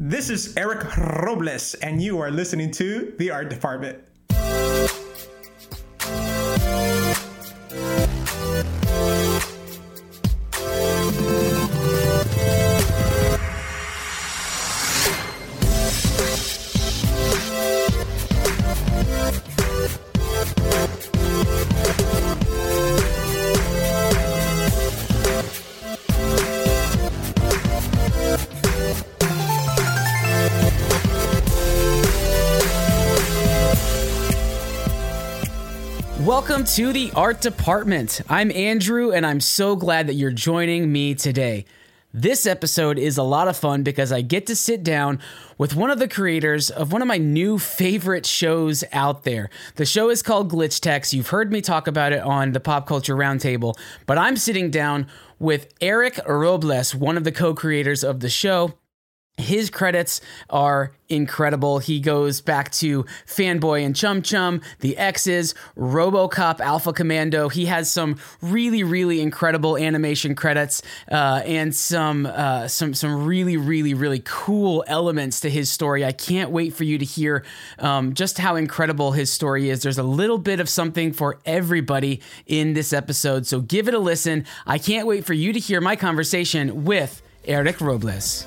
This is Eric Robles, and you are listening to The Art Department. Welcome to the Art Department. I'm Andrew, and I'm so glad that you're joining me today. This episode is a lot of fun because I get to sit down with one of the creators of one of my new favorite shows out there. The show is called Glitch Techs. You've heard me talk about it on the Pop Culture Roundtable, but I'm sitting down with Eric Robles, one of the co-creators of the show. His credits are incredible. He goes back to Fanboy and Chum Chum, The X's, RoboCop, Alpha Commando. He has some really incredible animation credits and some really cool elements to his story. I can't wait for you to hear just how incredible his story is. There's a little bit of something for everybody in this episode, so give it a listen. I can't wait for you to hear my conversation with Eric Robles.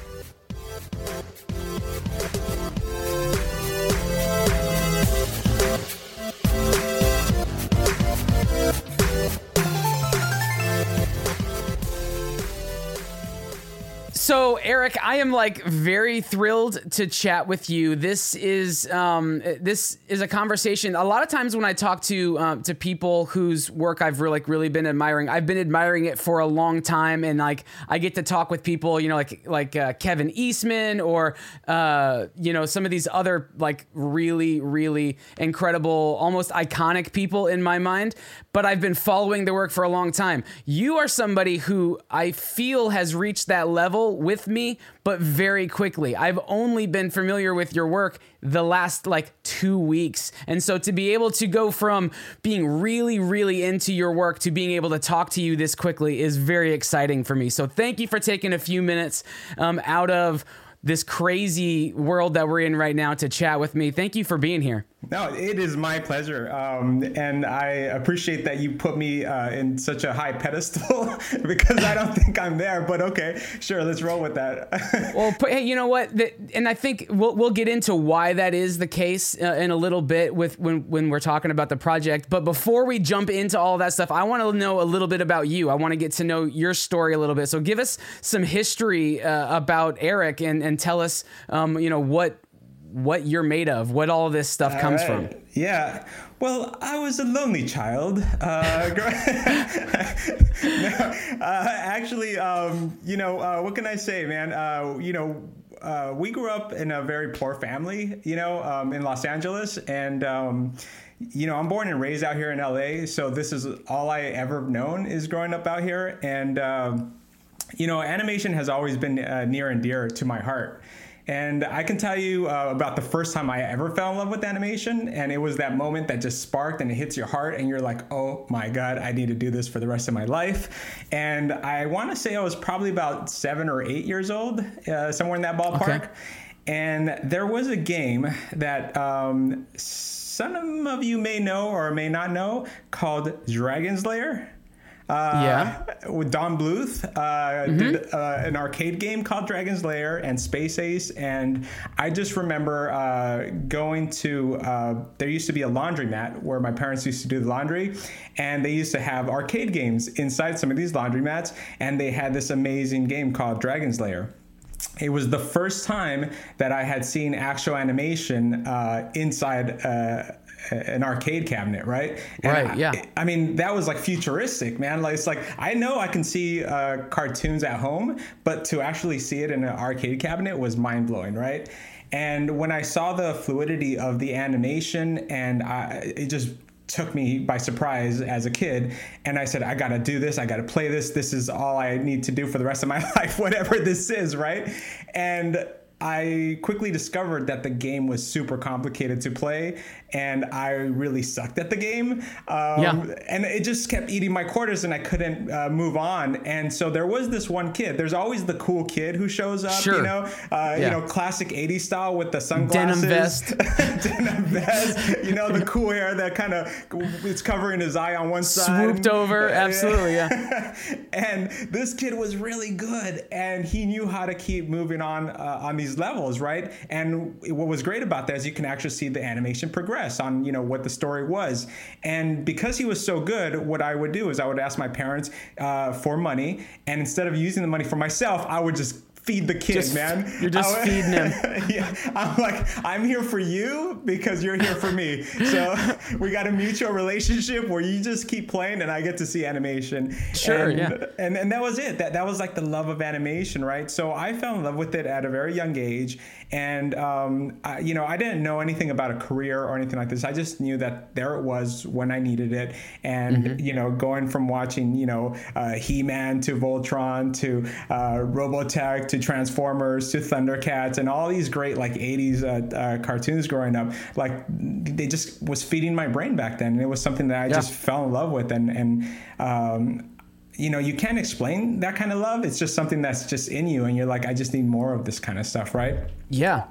So, Eric, I am very thrilled to chat with you. This is a conversation. A lot of times when I talk to people whose work I've really been admiring, I've been admiring it for a long time, and I get to talk with people, like Kevin Eastman or some of these other really incredible, almost iconic people in my mind. But I've been following the work for a long time. You are somebody who I feel has reached that level with me, but very quickly. I've only been familiar with your work the last 2 weeks. And so to be able to go from being really into your work to being able to talk to you this quickly is very exciting for me. So thank you for taking a few minutes out of this crazy world that we're in right now to chat with me. Thank you for being here. No, it is my pleasure. And I appreciate that you put me in such a high pedestal because I don't think I'm there, but okay, sure. Let's roll with that. Well, hey, you know what? And I think we'll get into why that is the case in a little bit with when we're talking about the project. But before we jump into all that stuff, I want to know a little bit about you. I want to get to know your story a little bit. So give us some history about Eric and tell us, what you're made of, what all of this stuff comes from. Yeah. Well, I was a lonely child. What can I say, man? We grew up in a very poor family, in Los Angeles. And, I'm born and raised out here in LA. So this is all I ever known is growing up out here. And, animation has always been near and dear to my heart. And I can tell you about the first time I ever fell in love with animation. And it was that moment that just sparked and it hits your heart. And you're like, oh, my God, I need to do this for the rest of my life. And I want to say I was probably about 7 or 8 years old, somewhere in that ballpark. Okay. And there was a game that some of you may know or may not know called Dragon's Lair. With Don Bluth, did an arcade game called Dragon's Lair and Space Ace. And I just remember going to, there used to be a laundromat where my parents used to do the laundry. And they used to have arcade games inside some of these laundromats. And they had this amazing game called Dragon's Lair. It was the first time that I had seen actual animation inside an arcade cabinet, right? And yeah. I mean, that was futuristic, man. It's I know I can see cartoons at home, but to actually see it in an arcade cabinet was mind blowing, right? And when I saw the fluidity of the animation, and it just took me by surprise as a kid, and I said, I gotta do this, I gotta play this. This is all I need to do for the rest of my life, whatever this is, right? And I quickly discovered that the game was super complicated to play, and I really sucked at the game. And it just kept eating my quarters, and I couldn't move on. And so there was this one kid. There's always the cool kid who shows up, you know, classic 80s style with the sunglasses, denim vest, you know, the cool hair that kind of is covering his eye on one side, swooped over, absolutely, yeah. And this kid was really good, and he knew how to keep moving on these levels, right? And what was great about that is you can actually see the animation progress on, you know, what the story was. And because he was so good, what I would do is I would ask my parents for money, and instead of using the money for myself, I would just feed the kid, man. You're just feeding him. Yeah, I'm like, I'm here for you because you're here for me. So we got a mutual relationship where you just keep playing and I get to see animation. Sure, and that was it. That was like the love of animation, right? So I fell in love with it at a very young age. And, you know, I didn't know anything about a career or anything like this. I just knew that there it was when I needed it. And, you know, going from watching, you know, He-Man to Voltron to Robotech to Transformers to Thundercats and all these great like 80s cartoons growing up, like they just was feeding my brain back then. And it was something that I just fell in love with. And you know, you can't explain that kind of love. It's just something that's just in you. And you're like, I just need more of this kind of stuff, right? Yeah.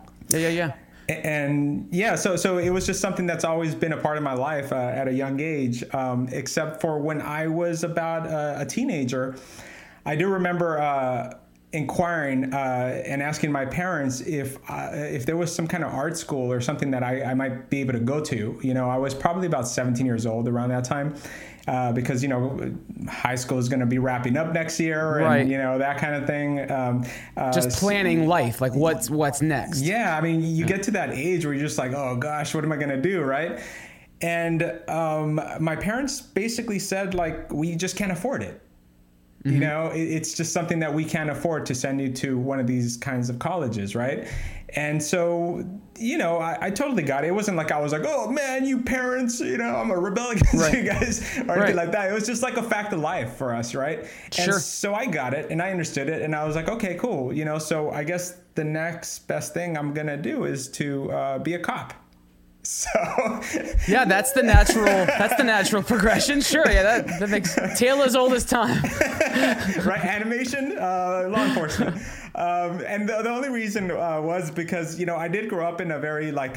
And yeah, so it was just something that's always been a part of my life at a young age, except for when I was about a teenager. I do remember inquiring and asking my parents if there was some kind of art school or something that I might be able to go to. You know, I was probably about 17 years old around that time. Because, you know, high school is going to be wrapping up next year and, you know, that kind of thing. Just planning life, like what's next. Yeah. I mean, you get to that age where you're just like, oh, gosh, what am I going to do? Right. And my parents basically said, like, we just can't afford it. You know, it's just something that we can't afford to send you to one of these kinds of colleges, right? And so, you know, I totally got it. It wasn't like I was like, oh, man, you parents, you know, I'm a rebel against you guys or anything like that. It was just like a fact of life for us, right? And so I got it and I understood it and I was like, okay, cool. You know, so I guess the next best thing I'm going to do is to be a cop. So yeah, that's the natural progression. Sure. Yeah. That makes tale as old as time. Right. Animation, law enforcement. And the only reason was because, you know, I did grow up in a very like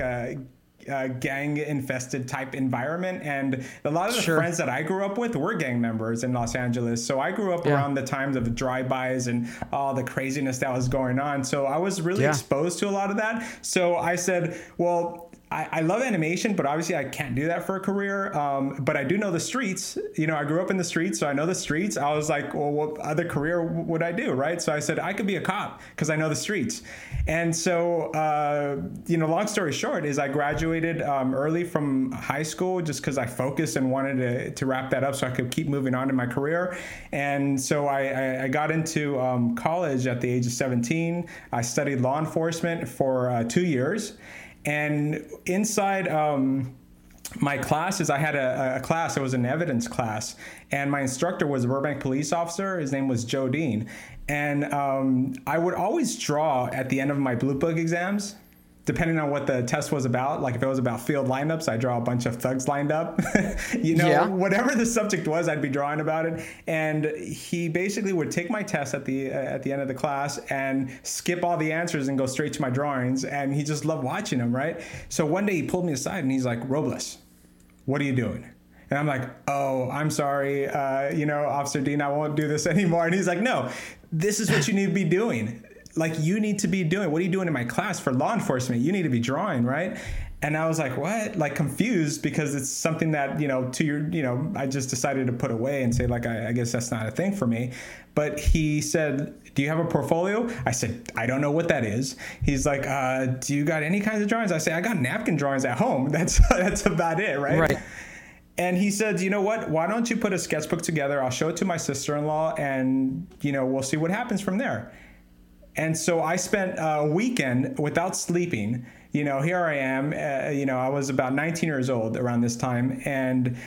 gang infested type environment. And a lot of the friends that I grew up with were gang members in Los Angeles. So I grew up around the times of drive-bys and all the craziness that was going on. So I was really exposed to a lot of that. So I said, well, I love animation, but obviously I can't do that for a career. But I do know the streets. You know, I grew up in the streets, so I know the streets. I was like, well, what other career would I do, right? So I said, I could be a cop because I know the streets. And so, you know, long story short is I graduated early from high school just because I focused and wanted to wrap that up so I could keep moving on in my career. And so I got into college at the age of 17. I studied law enforcement for 2 years. And inside my classes, I had a class. It was an evidence class. And my instructor was a Burbank police officer. His name was Joe Dean. And I would always draw at the end of my Blue Book exams, depending on what the test was about. Like if it was about field lineups, I'd draw a bunch of thugs lined up. You know, whatever the subject was, I'd be drawing about it. And he basically would take my test at the end of the class and skip all the answers and go straight to my drawings. And he just loved watching them, right? So one day he pulled me aside and he's like, Robles, what are you doing? And I'm like, oh, I'm sorry, you know, Officer Dean, I won't do this anymore. And he's like, no, this is what you need to be doing. Like, you need to be doing, what are you doing in my class for law enforcement? You need to be drawing, right? And I was like, what? Like confused because it's something that, you know, I just decided to put away and say, like, I guess that's not a thing for me. But he said, do you have a portfolio? I said, I don't know what that is. He's like, do you got any kinds of drawings? I say, I got napkin drawings at home. That's about it, right? Right. And he said, you know what? Why don't you put a sketchbook together? I'll show it to my sister-in-law and, you know, we'll see what happens from there. And so I spent a weekend without sleeping. You know, here I am, you know, I was about 19 years old around this time. And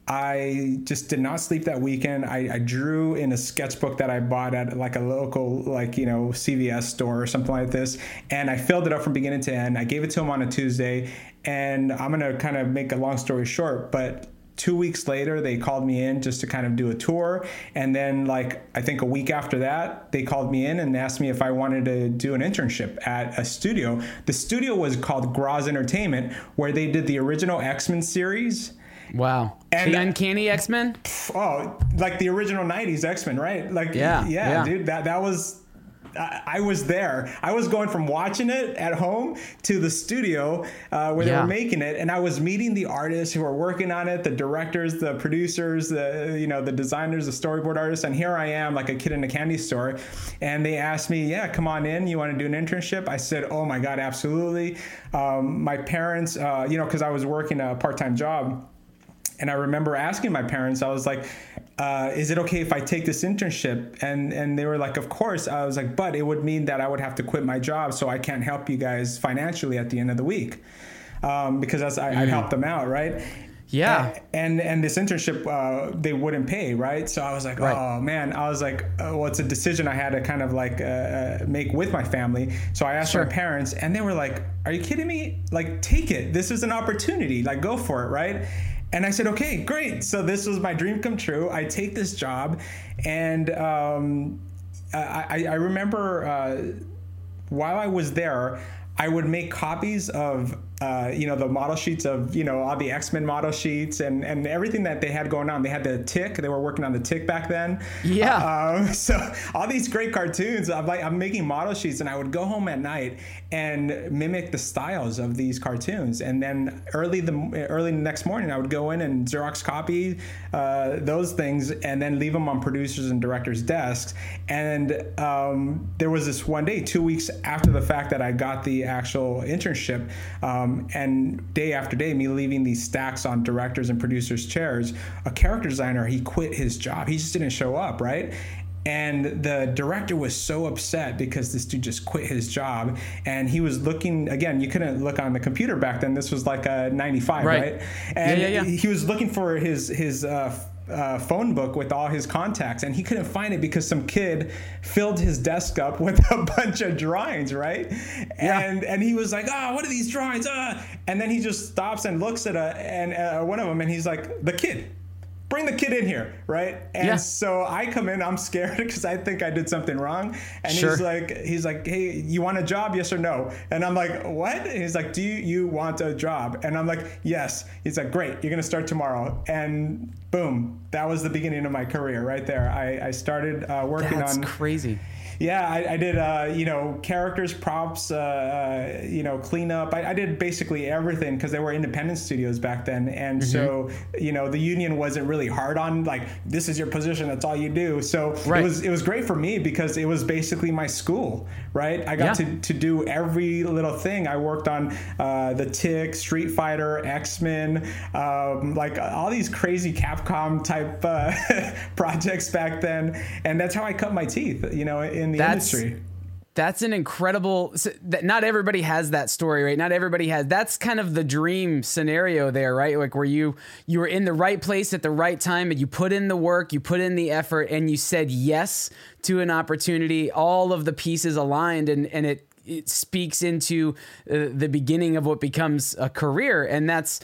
I just did not sleep that weekend. I drew in a sketchbook that I bought at like a local, like, CVS store or something like this. And I filled it up from beginning to end. I gave it to him on a Tuesday. And I'm going to kind of make a long story short, but 2 weeks later, they called me in just to kind of do a tour. And then, like, I think a week after that, they called me in and asked me if I wanted to do an internship at a studio. The studio was called Groz Entertainment, where they did the original X-Men series. Wow. And the Uncanny X-Men? Oh, like the original 90s X-Men, right? Like, yeah. Dude, that was... I was there. I was going from watching it at home to the studio where they were making it, and I was meeting the artists who were working on it, the directors, the producers, the designers, the storyboard artists. And here I am, like a kid in a candy store, and they asked me, "Yeah, come on in. You want to do an internship?" I said, "Oh my God, absolutely." My parents, because I was working a part-time job. And I remember asking my parents, I was like, is it okay if I take this internship? And they were like, of course. I was like, but it would mean that I would have to quit my job, so I can't help you guys financially at the end of the week, because I'd help them out, right? Yeah. And this internship, they wouldn't pay, right? So I was like, oh man, I was like, well, it's a decision I had to kind of like make with my family. So I asked my parents, and they were like, are you kidding me? Like, take it. This is an opportunity. Like, go for it, right? And I said, okay, great. So this was my dream come true. I take this job. And I remember while I was there, I would make copies of, the model sheets of, all the X-Men model sheets and everything that they had going on. They had the Tick. They were working on the Tick back then. Yeah. So all these great cartoons, I'm making model sheets, and I would go home at night and mimic the styles of these cartoons. And then early the next morning, I would go in and Xerox copy those things and then leave them on producers and directors' desks. And there was this one day, 2 weeks after the fact that I got the actual internship, and day after day, me leaving these stacks on directors and producers' chairs, a character designer, he quit his job. He just didn't show up, right? And the director was so upset because this dude just quit his job, and he was looking, again, you couldn't look on the computer back then. This was like a 95, right? And he was looking for his phone book with all his contacts, and he couldn't find it because some kid filled his desk up with a bunch of drawings, right? And he was like, what are these drawings? And then he just stops and looks at one of them, and he's like, the kid. Bring the kid in here, right? And so I come in, I'm scared because I think I did something wrong. And he's like, hey, you want a job? Yes or no? And I'm like, what? And he's like, do you want a job? And I'm like, yes. He's like, great, you're gonna start tomorrow. And boom, that was the beginning of my career right there. I started working on. That's crazy. Yeah, I did, characters, props, cleanup. I did basically everything because they were independent studios back then. And so, the union wasn't really hard on, like, this is your position, that's all you do. So it was great for me because it was basically my school, right? I got to do every little thing. I worked on the Tick, Street Fighter, X-Men, like all these crazy Capcom type projects back then. And that's how I cut my teeth, in the industry. That's an incredible, not everybody has that story, right? Not everybody has, that's kind of the dream scenario there, right? Like where you were in the right place at the right time, and you put in the work, you put in the effort, and you said yes to an opportunity. All of the pieces aligned, and it speaks into the beginning of what becomes a career. And that's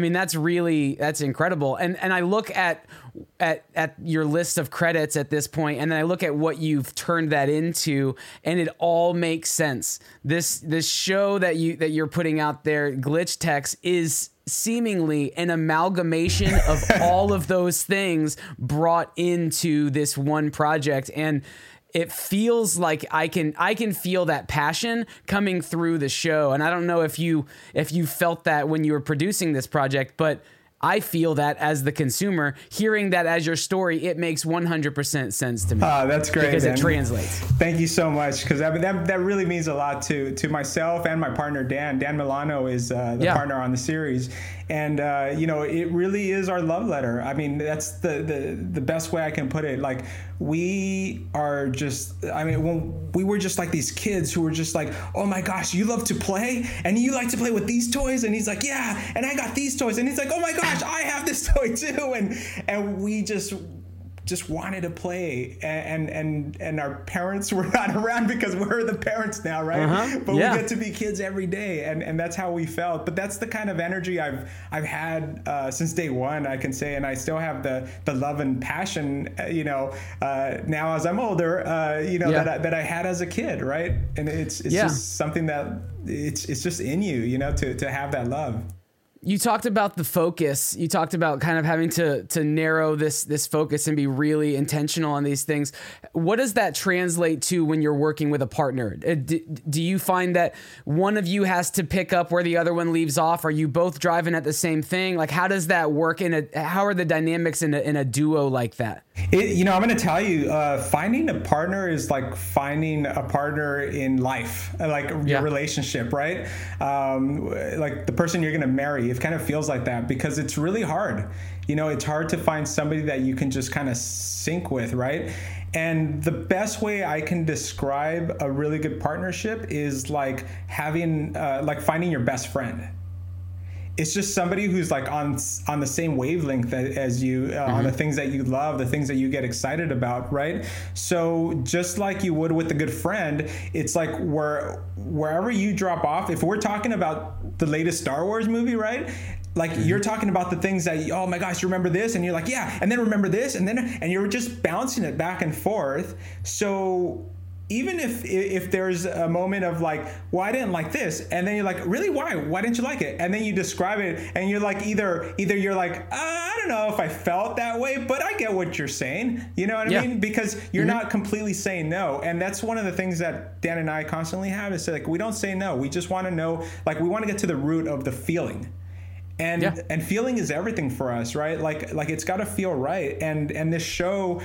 incredible. And I look at your list of credits at this point, and then I look at what you've turned that into, and it all makes sense. This show that you're putting out there, Glitch Techs, is seemingly an amalgamation of all of those things brought into this one project. And it feels like I can feel that passion coming through the show. And I don't know if you felt that when you were producing this project, but I feel that as the consumer, hearing that as your story, it makes 100% sense to me. That's great. Because it translates. Thank you so much. Because that really means a lot to myself and my partner, Dan. Dan Milano is the partner on the series. And, it really is our love letter. I mean, that's the best way I can put it. Like, we are just, I mean, when we were just like these kids who were just like, oh my gosh, you love to play and you like to play with these toys. And he's like, yeah, and I got these toys. And he's like, oh my gosh, I have this toy too. And we just wanted to play, and our parents were not around because we're the parents now, right? But we get to be kids every day, and that's how we felt. But that's the kind of energy I've had since day one, I can say, and I still have the love and passion, now as I'm older, that I had as a kid, right? And it's just something that it's just in you, to have that love. You talked about the focus. You talked about kind of having to narrow this focus and be really intentional on these things. What does that translate to when you're working with a partner? Do you find that one of you has to pick up where the other one leaves off? Are you both driving at the same thing? Like, how does that work how are the dynamics in a duo like that? I'm going to tell you, finding a partner is like finding a partner in life, like your relationship, right? Like the person you're going to marry. It kind of feels like that because it's really hard. It's hard to find somebody that you can just kind of sync with, right? And the best way I can describe a really good partnership is like finding your best friend. It's just somebody who's like on the same wavelength as you, on the things that you love, the things that you get excited about, right? So just like you would with a good friend, it's like wherever you drop off, if we're talking about the latest Star Wars movie, right? Like you're talking about the things that, oh my gosh, you remember this? And you're like, yeah, and then remember this, and you're just bouncing it back and forth. So even if there's a moment of like, well, I didn't like this, and then you're like, really, why didn't you like it? And then you describe it, and you're like, either you're like, I don't know if I felt that way, but I get what you're saying. You know what I mean? Because you're not completely saying no. And that's one of the things that Dan and I constantly have is like, we don't say no. We just want to know, like, we want to get to the root of the feeling. And feeling is everything for us, right? Like it's got to feel right. And this show,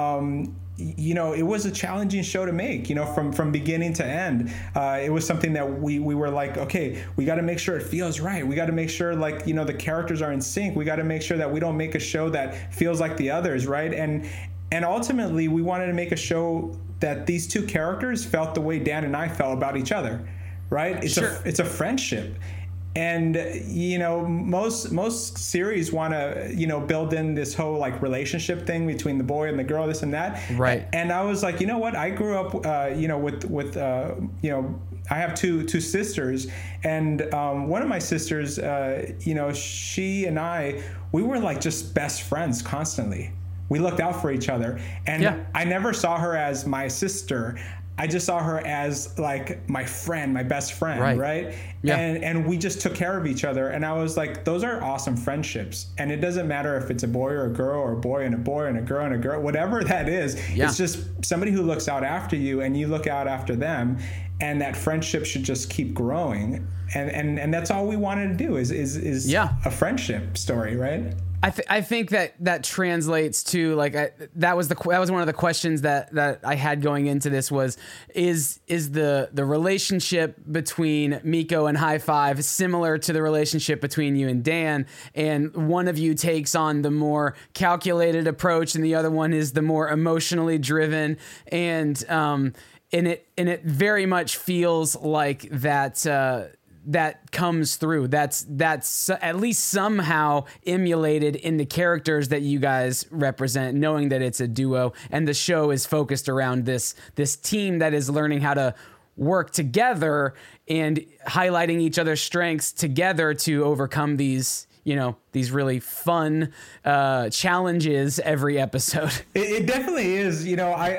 it was a challenging show to make, from beginning to end. It was something that we were like, okay, we got to make sure it feels right. We got to make sure the characters are in sync. We got to make sure that we don't make a show that feels like the others, right? And ultimately, we wanted to make a show that these two characters felt the way Dan and I felt about each other, right? It's a friendship. And, most series want to, build in this whole like relationship thing between the boy and the girl, this and that. Right. And I was like, you know what? I grew up, with I have two sisters, and one of my sisters, she and we were like just best friends constantly. We looked out for each other. And I never saw her as my sister. I just saw her as like my friend, my best friend, right? Yeah. And we just took care of each other. And I was like, those are awesome friendships. And it doesn't matter if it's a boy or a girl, or a boy and a boy and a girl, whatever that is. Yeah. It's just somebody who looks out after you and you look out after them. And that friendship should just keep growing. And that's all we wanted to do is a friendship story, right? I think that translates to like that was one of the questions that I had going into this is the relationship between Miko and High Five similar to the relationship between you and Dan, and one of you takes on the more calculated approach and the other one is the more emotionally driven, and it very much feels like that comes through. That's at least somehow emulated in the characters that you guys represent, knowing that it's a duo and the show is focused around this team that is learning how to work together and highlighting each other's strengths together to overcome these really fun challenges every episode. It definitely is.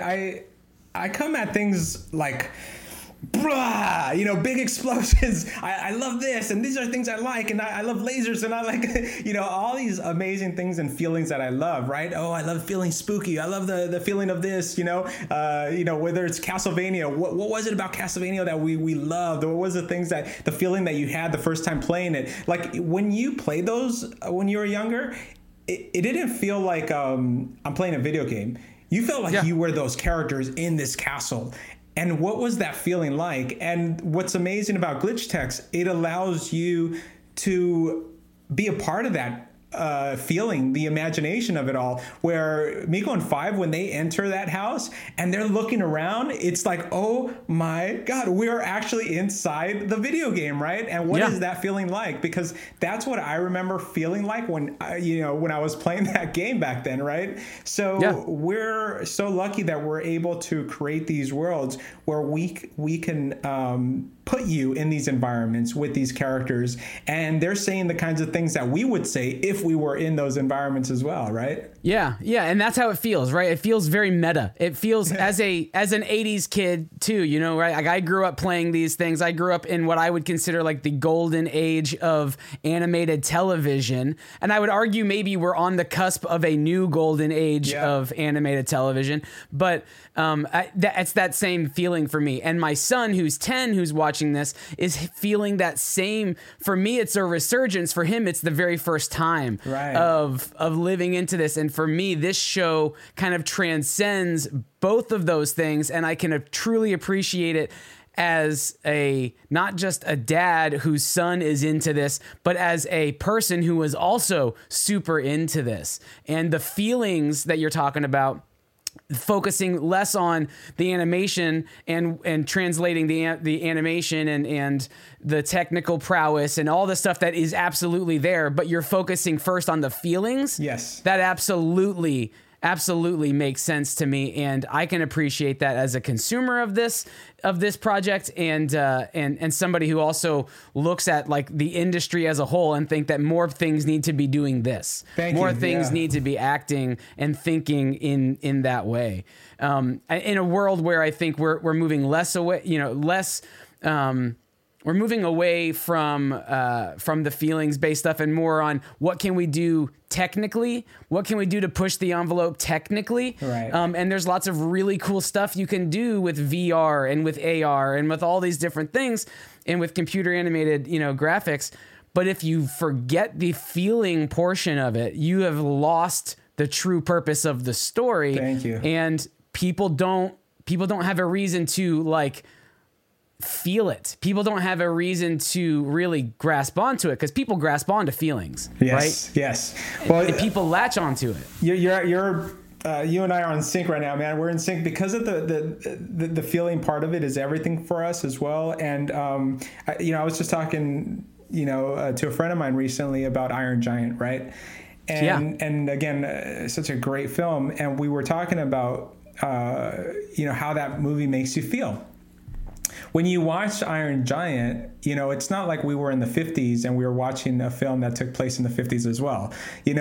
I come at things like, blah, big explosions. I love this, and these are things I like, and I love lasers, and I like, all these amazing things and feelings that I love, right? Oh, I love feeling spooky. I love the feeling of this, whether it's Castlevania. What was it about Castlevania that we loved? Or what was the feeling that you had the first time playing it? Like when you played those when you were younger, it didn't feel like I'm playing a video game. You felt like you were those characters in this castle. And what was that feeling like? And what's amazing about Glitch Techs, it allows you to be a part of that feeling, the imagination of it all, where Miko and Five, when they enter that house and they're looking around, it's like, oh my God, we are actually inside the video game, right? And what is that feeling like? Because that's what I remember feeling like when I was playing that game back then, right? So we're so lucky that we're able to create these worlds where we can put you in these environments with these characters, and they're saying the kinds of things that we would say if we were in those environments as well, right? Yeah, and that's how it feels, right? It feels very meta. It feels as an 80s kid too, right? Like I grew up playing these things. I grew up in what I would consider like the golden age of animated television, and I would argue maybe we're on the cusp of a new golden age of animated television, but it's that same feeling for me. And my son, who's 10, who's watching this, is feeling that same. For me, it's a resurgence. For him, it's the very first time of living into this. And for me, this show kind of transcends both of those things, and I can truly appreciate it as not just a dad whose son is into this, but as a person who is also super into this. And the feelings that you're talking about, focusing less on the animation and translating the animation and the technical prowess and all the stuff that is absolutely there, but you're focusing first on the feelings. Yes. That absolutely makes sense to me, and I can appreciate that as a consumer of this project, and somebody who also looks at like the industry as a whole and think that more things need to be doing this. More things need to be acting and thinking in that way. In a world where I think we're moving less away, we're moving away from the feelings-based stuff and more on what can we do technically, what can we do to push the envelope technically. Right. And there's lots of really cool stuff you can do with VR and with AR and with all these different things and with computer animated, graphics. But if you forget the feeling portion of it, you have lost the true purpose of the story. Thank you. And people don't have a reason to like feel it. People don't have a reason to really grasp onto it, because people grasp onto feelings, right? Yes. Well, and people latch onto it. You and I are in sync right now, man. We're in sync because of the feeling part of it is everything for us as well. And I was just talking, to a friend of mine recently about Iron Giant, right? And again, such a great film. And we were talking about how that movie makes you feel. When you watch Iron Giant, it's not like we were in the 50s and we were watching a film that took place in the 50s as well.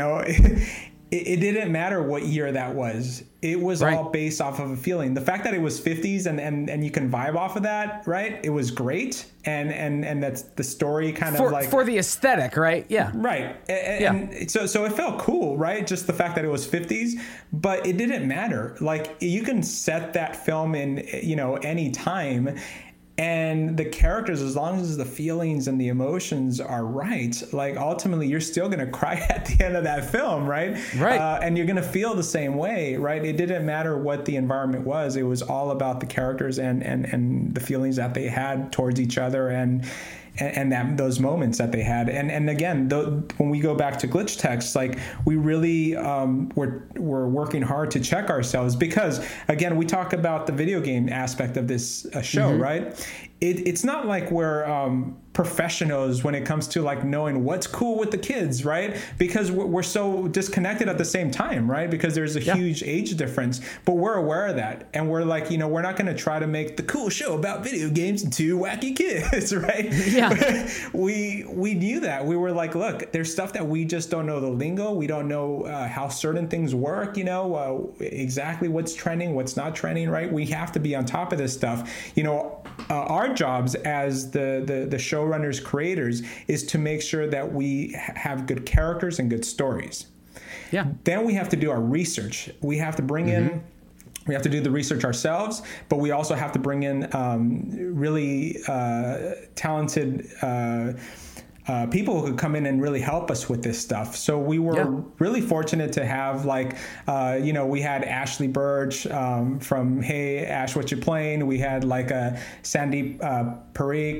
It didn't matter what year that was. It was all based off of a feeling. The fact that it was 50s and you can vibe off of that, right? It was great. And that's the story kind of like... For the aesthetic, right? Yeah. Right. And so it felt cool, right? Just the fact that it was 50s, but it didn't matter. Like, you can set that film in, any time. And the characters, as long as the feelings and the emotions are right, like ultimately you're still going to cry at the end of that film, right? Right. And you're going to feel the same way, right? It didn't matter what the environment was. It was all about the characters and the feelings that they had towards each other and those moments that they had. And again, when we go back to Glitch Text, like we really we're working hard to check ourselves, because again, we talk about the video game aspect of this show, right? It's not like we're professionals when it comes to like knowing what's cool with the kids, right? Because we're so disconnected at the same time, right? Because there's a huge age difference, but we're aware of that. And we're like, we're not going to try to make the cool show about video games and two wacky kids, right? Yeah. we knew that. We were like, look, there's stuff that we just don't know the lingo. We don't know how certain things work, exactly what's trending, what's not trending, right? We have to be on top of this stuff. Our jobs as the showrunners, creators, is to make sure that we have good characters and good stories. Yeah. Then we have to do our research. We have to bring in, we have to do the research ourselves, but we also have to bring in really talented people who could come in and really help us with this stuff. So we were really fortunate to have we had Ashley Burge from Hey Ash, What You Playing? We had Sandeep Parikh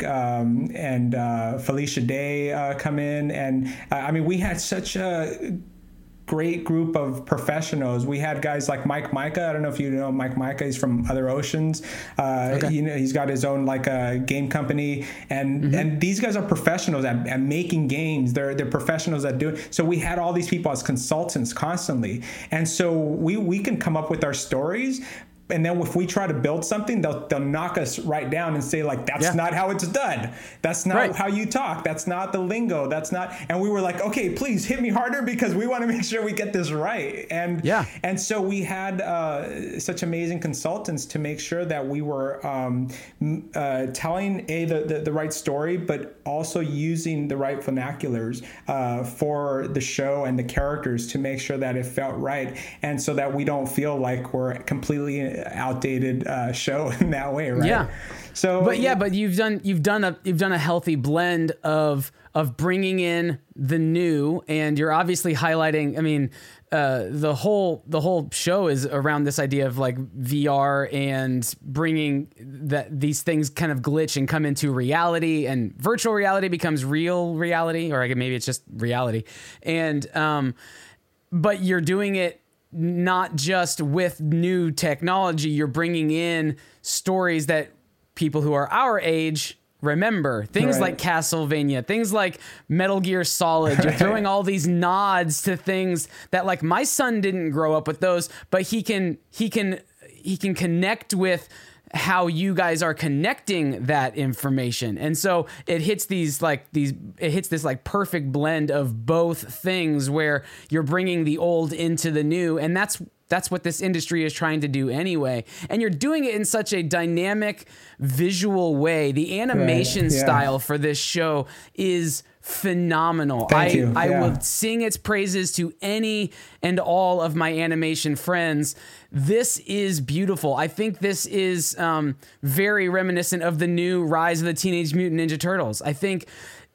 and Felicia Day come in, and we had such a great group of professionals. We had guys like Mike Micah. I don't know if you know Mike Micah. He's from Other Oceans. He's got his own game company, and these guys are professionals at making games. They're professionals at doing. So we had all these people as consultants constantly, and so we can come up with our stories. And then if we try to build something, they'll knock us right down and say that's not how it's done. That's not how you talk. That's not the lingo. That's not. And we were like, okay, please hit me harder because we want to make sure we get this right. And so we had such amazing consultants to make sure that we were telling the right story, but also using the right vernaculars for the show and the characters to make sure that it felt right, and so that we don't feel like we're completely outdated show in that way, right? Yeah. So, but you've done a healthy blend of bringing in the new, and you're obviously highlighting. I mean, the whole show is around this idea of VR and bringing these things kind of glitch and come into reality, and virtual reality becomes real reality, or maybe it's just reality, and but you're doing it not just with new technology. You're bringing in stories that people who are our age remember, things like Castlevania, things like Metal Gear Solid. You're throwing all these nods to things that my son didn't grow up with those, but he can connect with how you guys are connecting that information. And so it hits this perfect blend of both things where you're bringing the old into the new. And that's what this industry is trying to do anyway. And you're doing it in such a dynamic visual way. The animation style for this show is phenomenal. I will sing its praises to any and all of my animation friends. This is beautiful. I think this is very reminiscent of the new Rise of the Teenage Mutant Ninja Turtles. I think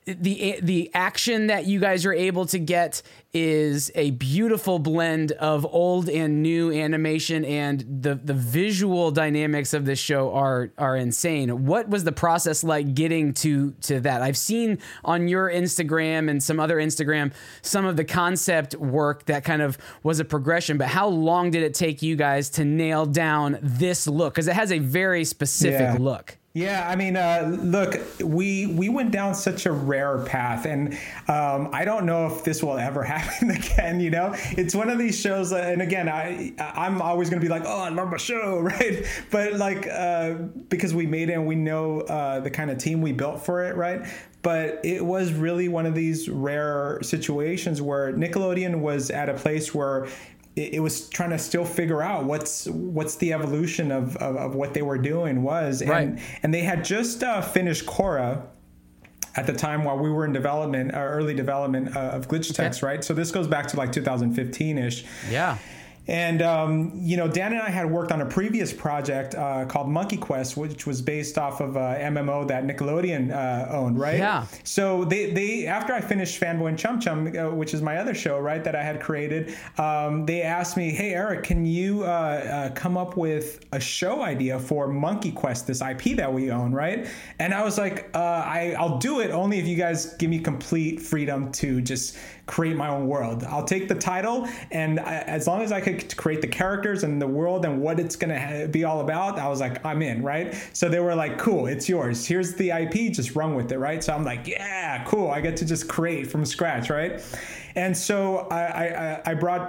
the action that you guys are able to get is a beautiful blend of old and new animation, and the visual dynamics of this show are insane. What was the process like getting to that? I've seen on your Instagram and some other Instagram some of the concept work that kind of was a progression, but how long did it take you guys to nail down this look? Because it has a very specific look. Yeah, I mean, look, we went down such a rare path, and I don't know if this will ever happen again. It's one of these shows, and again, I'm always going to be like, oh, I love my show, right? But because we made it and we know the kind of team we built for it, right? But it was really one of these rare situations where Nickelodeon was at a place where it was trying to still figure out what's the evolution of what they were doing was. And they had just finished Korra at the time while we were in development, early development of Glitch Text, right? So this goes back to 2015-ish. Yeah. And, Dan and I had worked on a previous project called Monkey Quest, which was based off of a MMO that Nickelodeon owned, right? Yeah. So they after I finished Fanboy and Chum Chum, which is my other show, right, that I had created, they asked me, hey, Eric, can you come up with a show idea for Monkey Quest, this IP that we own, right? And I was like, I'll do it only if you guys give me complete freedom to just create my own world. I'll take the title, and as long as I could create the characters and the world and what it's gonna be all about, I was like, I'm in, right? So they were like, cool, it's yours. Here's the IP, just run with it, right? So I'm like, yeah, cool. I get to just create from scratch, right? And so I brought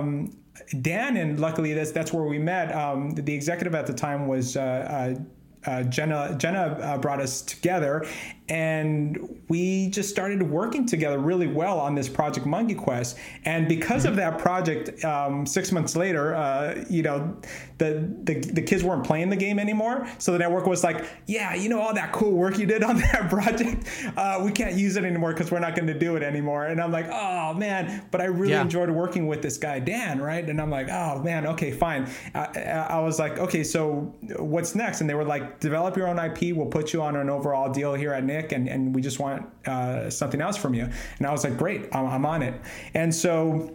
Dan, and luckily that's where we met. The executive at the time was Jenna brought us together, and we just started working together really well on this project Monkey Quest. And because of that project, 6 months later, the kids weren't playing the game anymore. So the network was like, yeah, all that cool work you did on that project, we can't use it anymore because we're not going to do it anymore. And I'm like, oh man, but I really enjoyed working with this guy Dan, right? And I'm like, oh man, okay, fine. I was like, okay, so what's next? And they were like, develop your own IP. We'll put you on an overall deal here at Nick. Nick, and we just want something else from you. And I was like, great, I'm on it. And so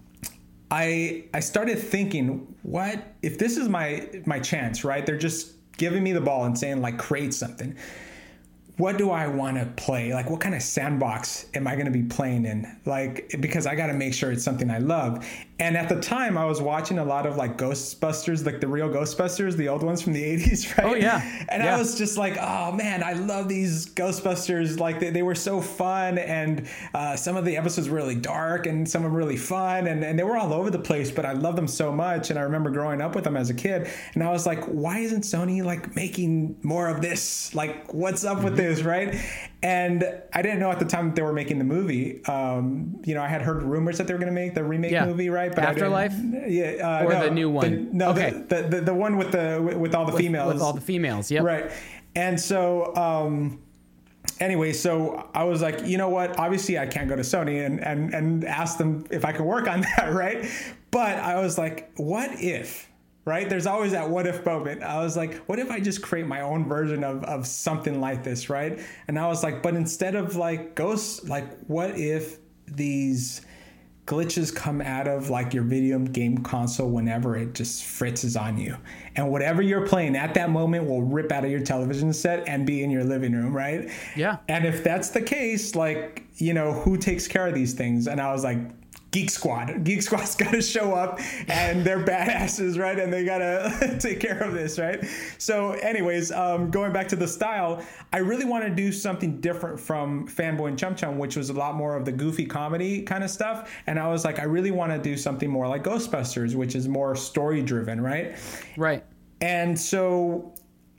I started thinking, what if this is my chance, right? They're just giving me the ball and saying, like, create something. What do I want to play? Like, what kind of sandbox am I going to be playing in? Like, because I got to make sure it's something I love. And at the time I was watching a lot of like Ghostbusters, like the real Ghostbusters, the old ones from the 80s, right? Oh yeah. And yeah. I was just like, oh man, I love these Ghostbusters. Like they were so fun. And some of the episodes were really dark and some of them really fun. And they were all over the place, but I love them so much. And I remember growing up with them as a kid. And I was like, why isn't Sony like making more of this? Like, what's up with this, right? And I didn't know at the time that they were making the movie. I had heard rumors that they were going to make the remake movie, right? But Afterlife? Or the new one? Okay. The one with all the females. With all the females, yep. Right. And so anyway, so I was like, you know what? Obviously, I can't go to Sony and ask them if I can work on that, right? But I was like, what if? Right? There's always that what if moment. I was like, what if I just create my own version of something like this, right? And I was like, but instead of like ghosts, like what if these glitches come out of like your video game console whenever it just fritzes on you, and whatever you're playing at that moment will rip out of your television set and be in your living room, right? Yeah. And if that's the case, like, who takes care of these things? And I was like, Geek Squad's got to show up, and they're badasses, right? And they got to take care of this, right? So anyways, going back to the style, I really want to do something different from Fanboy and Chum Chum, which was a lot more of the goofy comedy kind of stuff. And I was like, I really want to do something more like Ghostbusters, which is more story driven, right? Right. And so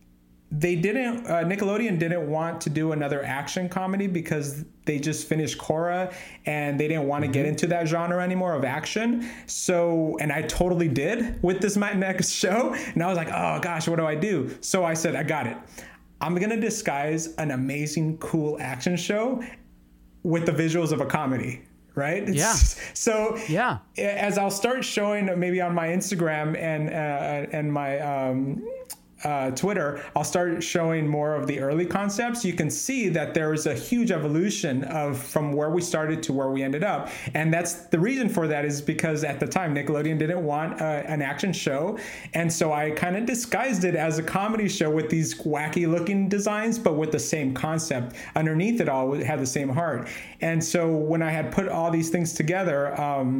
Nickelodeon didn't want to do another action comedy because they just finished Korra and they didn't want to get into that genre anymore of action. So, and I totally did with this my next show. And I was like, oh gosh, what do I do? So I said, I got it. I'm going to disguise an amazing, cool action show with the visuals of a comedy. Right? So yeah, as I'll start showing maybe on my Instagram and my Twitter, I'll start showing more of the early concepts. You can see that there is a huge evolution from where we started to where we ended up. And that's the reason for that is because at the time, Nickelodeon didn't want an action show. And so I kind of disguised it as a comedy show with these wacky looking designs, but with the same concept. Underneath it all, it had the same heart. And so when I had put all these things together,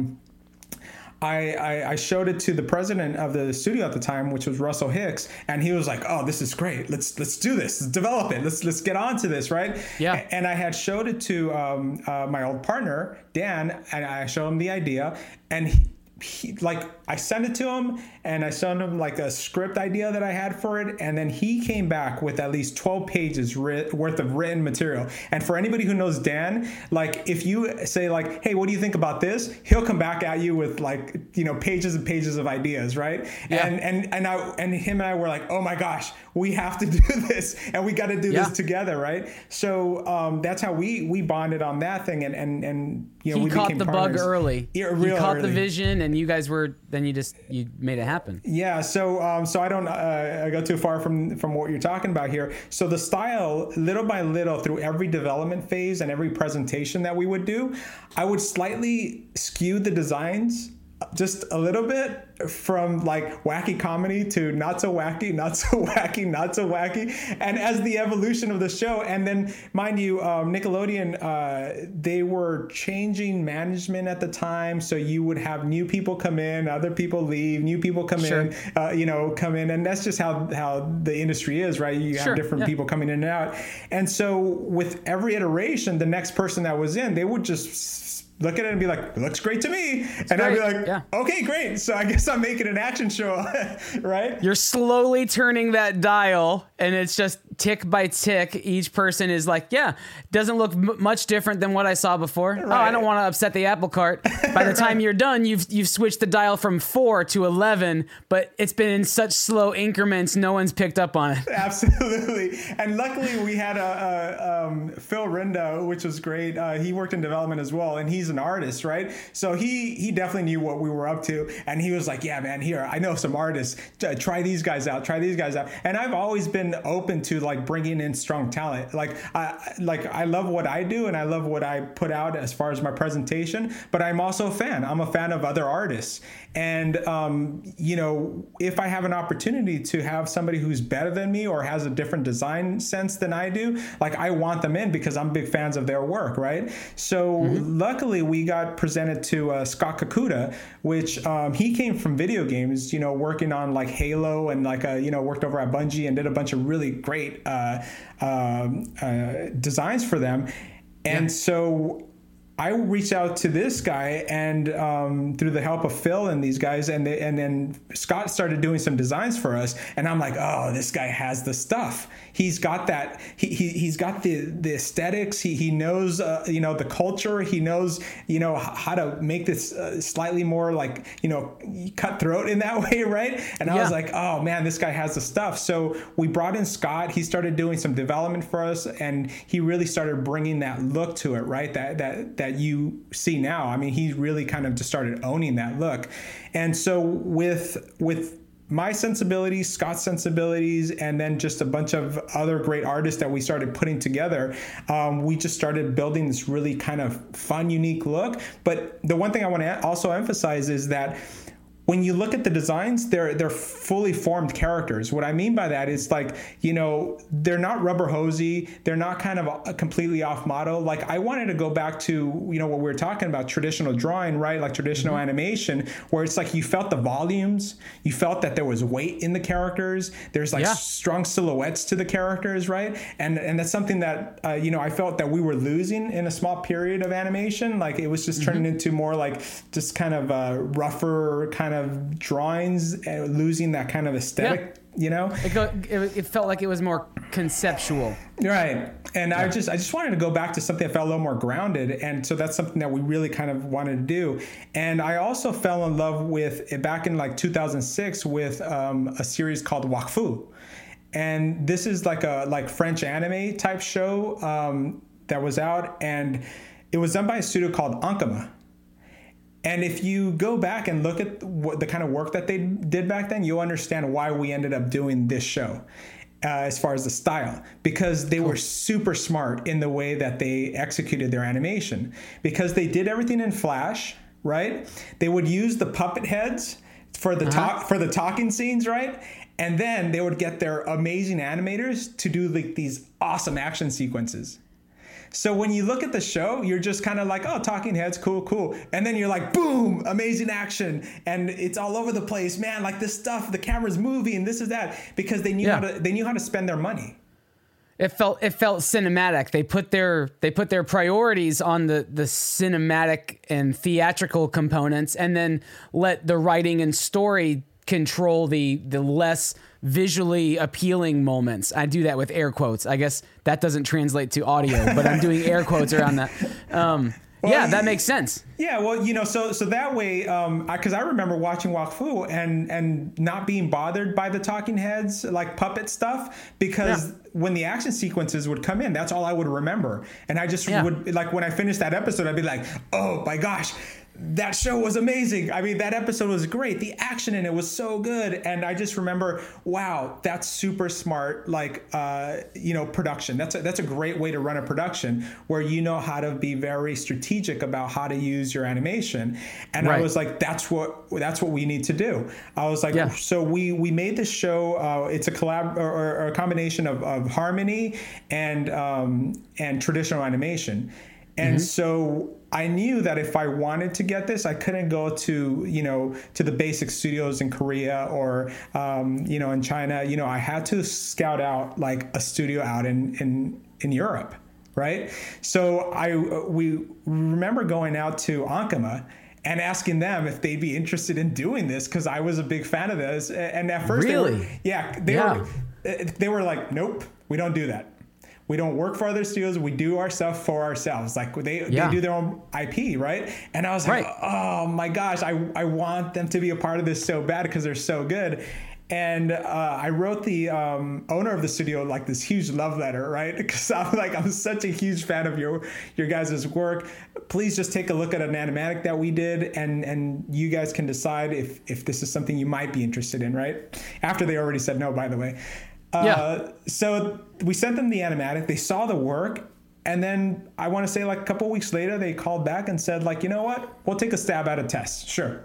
I showed it to the president of the studio at the time, which was Russell Hicks, and he was like, "Oh, this is great. Let's do this. Let's develop it. Let's get on to this, right?" Yeah. And I had showed it to my old partner Dan, and I showed him the idea, and he I sent it to him, and I sent him like a script idea that I had for it, and then he came back with at least 12 pages worth of written material. And for anybody who knows Dan, like if you say like, hey, what do you think about this? He'll come back at you with like, pages and pages of ideas, right? Yeah. And him and I were like, oh my gosh, we have to do this, and we got to do this together, right? So that's how we bonded on that thing, and he we caught became the partners. bug early. Yeah, he caught early. the vision, and you guys were then you made it happen. Yeah. So I don't go too far from what you're talking about here. So the style, little by little, through every development phase and every presentation that we would do, I would slightly skew the designs just a little bit from like wacky comedy to not so wacky, not so wacky, not so wacky. And as the evolution of the show, and then mind you, Nickelodeon, they were changing management at the time. So you would have new people come in, other people leave, new people come in, come in. And that's just how the industry is, right? You have different people coming in and out. And so with every iteration, the next person that was in, they would just look at it and be like, it looks great to me. And I'd be like, okay, great. So I guess I'm making an action show, right? You're slowly turning that dial, and it's just tick by tick. Each person is like, doesn't look much different than what I saw before. Right. Oh, I don't want to upset the apple cart. By the time you're done, you've switched the dial from 4 to 11, but it's been in such slow increments, no one's picked up on it. Absolutely. And luckily we had Phil Rinda, which was great. He worked in development as well, and he's an artist, right? So he definitely knew what we were up to, and he was like, yeah, man, here, I know some artists. Try these guys out. And I've always been open to like bringing in strong talent. Like I love what I do and I love what I put out as far as my presentation, but I'm also a fan. I'm a fan of other artists. And, you know, if I have an opportunity to have somebody who's better than me or has a different design sense than I do, like I want them in because I'm big fans of their work, right? So luckily we got presented to Scott Kakuda, which he came from video games, you know, working on like Halo and like, you know, worked over at Bungie and did a bunch of really great designs for them. And so I reached out to this guy and through the help of Phil and these guys, and then Scott started doing some designs for us. And I'm like, oh, this guy has the stuff. He's got that. He's got the aesthetics. He knows, you know, the culture. He knows, you know, how to make this slightly more like, you know, cutthroat in that way, right? And I was like, oh man, this guy has the stuff. So we brought in Scott. He started doing some development for us, and he really started bringing that look to it, right? That you see now. I mean, he really kind of just started owning that look. And so with my sensibilities, Scott's sensibilities, and then just a bunch of other great artists that we started putting together, we just started building this really kind of fun, unique look. But the one thing I want to also emphasize is that when you look at the designs, they're fully formed characters. What I mean by that is like, you know, they're not rubber hosey. They're not kind of completely off model. Like I wanted to go back to, you know, what we were talking about, traditional drawing, right? Like traditional animation, where it's like you felt the volumes, you felt that there was weight in the characters. There's like strong silhouettes to the characters, right? And that's something that, you know, I felt that we were losing in a small period of animation. Like it was just turning into more like just kind of rougher kind of drawings, losing that kind of aesthetic, you know? It felt like it was more conceptual. Right. And I just wanted to go back to something that felt a little more grounded. And so that's something that we really kind of wanted to do. And I also fell in love with, back in like 2006, with a series called Wakfu. And this is like a French anime type show that was out. And it was done by a studio called Ankama. And if you go back and look at the kind of work that they did back then, you'll understand why we ended up doing this show as far as the style, because they were super smart in the way that they executed their animation, because they did everything in Flash, right? They would use the puppet heads for the for the talking scenes, right? And then they would get their amazing animators to do like these awesome action sequences. So when you look at the show, you're just kind of like, oh, talking heads, cool. And then you're like, boom, amazing action. And it's all over the place, man, like this stuff, the camera's moving, this is that, because they knew how to spend their money. It felt cinematic. They put their priorities on the cinematic and theatrical components, and then let the writing and story control the less visually appealing moments. I do that with air quotes. I guess that doesn't translate to audio, but I'm doing air quotes around that. That makes sense. Yeah, well, you know, so that way, because I remember watching Wakfu and not being bothered by the talking heads, like puppet stuff, because when the action sequences would come in, that's all I would remember. And I just would, like, when I finished that episode, I'd be like, oh my gosh, that show was amazing. I mean, that episode was great. The action in it was so good. And I just remember, wow, that's super smart, like, you know, production. That's a great way to run a production, where you know how to be very strategic about how to use your animation. And I was like, that's what we need to do. I was like, so we made this show. It's a collab or a combination of Harmony and traditional animation. And so I knew that if I wanted to get this, I couldn't go to, you know, to the basic studios in Korea or, you know, in China. You know, I had to scout out like a studio out in Europe, right? So we remember going out to Ankama and asking them if they'd be interested in doing this, because I was a big fan of this. And at first, they were like, nope, we don't do that. We don't work for other studios. We do our stuff for ourselves. Like they do their own IP, right? And I was like, oh my gosh, I want them to be a part of this so bad because they're so good. And I wrote the owner of the studio like this huge love letter, right? Because I'm such a huge fan of your guys' work. Please just take a look at an animatic that we did, and you guys can decide if this is something you might be interested in, right? After they already said no, by the way. So we sent them the animatic. They saw the work. And then I want to say like a couple of weeks later, they called back and said like, you know what? We'll take a stab at a test. Sure.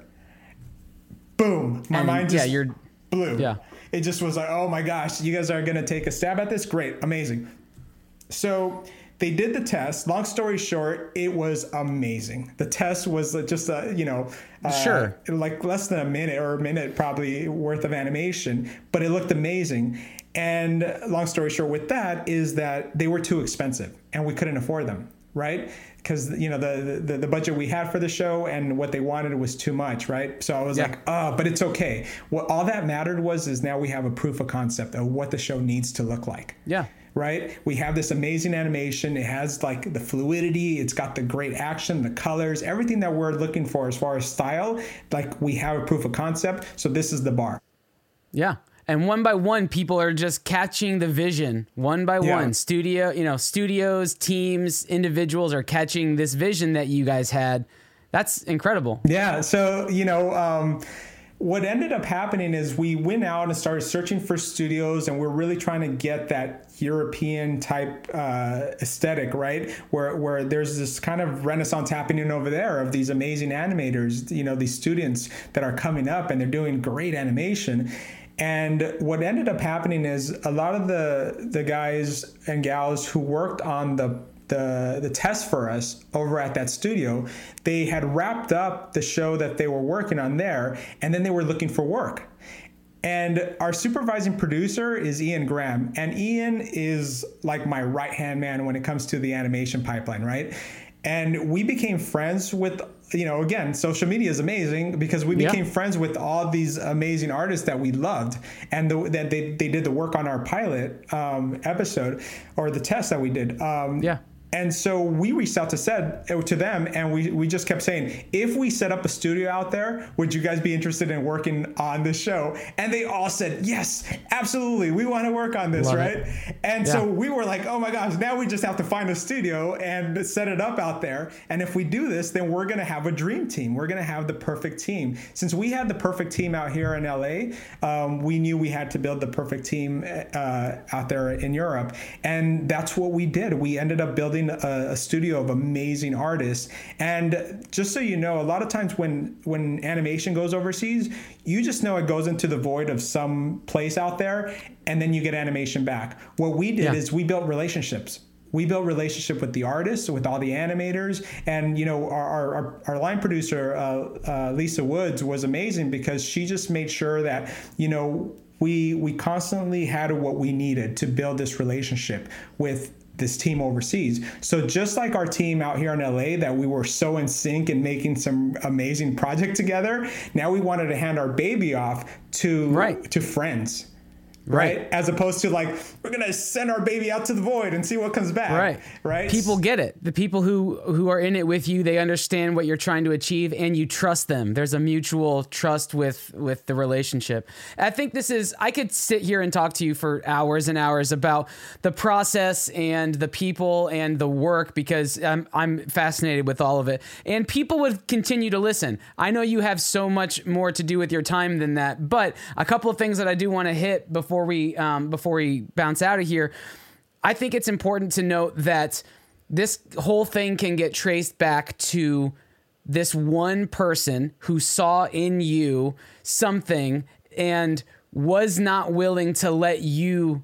Boom. My mind just blew. Yeah. It just was like, oh my gosh, you guys are going to take a stab at this? Great. Amazing. So they did the test. Long story short, it was amazing. The test was just like less than a minute or a minute probably worth of animation, but it looked amazing. And long story short with that is that they were too expensive and we couldn't afford them, right? Because the budget we had for the show and what they wanted was too much, right? So I was like, oh, but it's okay. What all that mattered is now we have a proof of concept of what the show needs to look like. Yeah. Right? We have this amazing animation. It has like the fluidity. It's got the great action, the colors, everything that we're looking for as far as style. Like we have a proof of concept. So this is the bar. Yeah. And one by one, people are just catching the vision. One by one, studios, teams, individuals are catching this vision that you guys had. That's incredible. Yeah. So, what ended up happening is we went out and started searching for studios, and we're really trying to get that European type aesthetic, right? Where there's this kind of renaissance happening over there of these amazing animators, these students that are coming up and they're doing great animation. And what ended up happening is a lot of the guys and gals who worked on the test for us over at that studio, they had wrapped up the show that they were working on there, and then they were looking for work. And our supervising producer is Ian Graham, and Ian is like my right-hand man when it comes to the animation pipeline, right? And we became friends with, again, social media is amazing because we became friends with all these amazing artists that we loved. And that they did the work on our pilot episode or the test that we did. And so we reached out to them, and we just kept saying, if we set up a studio out there, would you guys be interested in working on this show? And they all said, yes, absolutely. We want to work on this, right? And so we were like, oh my gosh, now we just have to find a studio and set it up out there. And if we do this, then we're going to have a dream team. We're going to have the perfect team. Since we had the perfect team out here in LA, we knew we had to build the perfect team out there in Europe. And that's what we did. We ended up building a studio of amazing artists. And just so you know, a lot of times when animation goes overseas, you just know it goes into the void of some place out there, and then you get animation back. What we did is we built relationships. We built relationship with the artists, with all the animators, and our line producer Lisa Woods was amazing because she just made sure that we constantly had what we needed to build this relationship with this team overseas. So just like our team out here in LA, that we were so in sync and making some amazing project together, now we wanted to hand our baby off to friends. Right. As opposed to like, we're going to send our baby out to the void and see what comes back. Right. People get it. The people who are in it with you, they understand what you're trying to achieve, and you trust them. There's a mutual trust with the relationship. I think I could sit here and talk to you for hours and hours about the process and the people and the work, because I'm fascinated with all of it. And people would continue to listen. I know you have so much more to do with your time than that, but a couple of things that I do want to hit before we bounce out of here. I think it's important to note that this whole thing can get traced back to this one person who saw in you something and was not willing to let you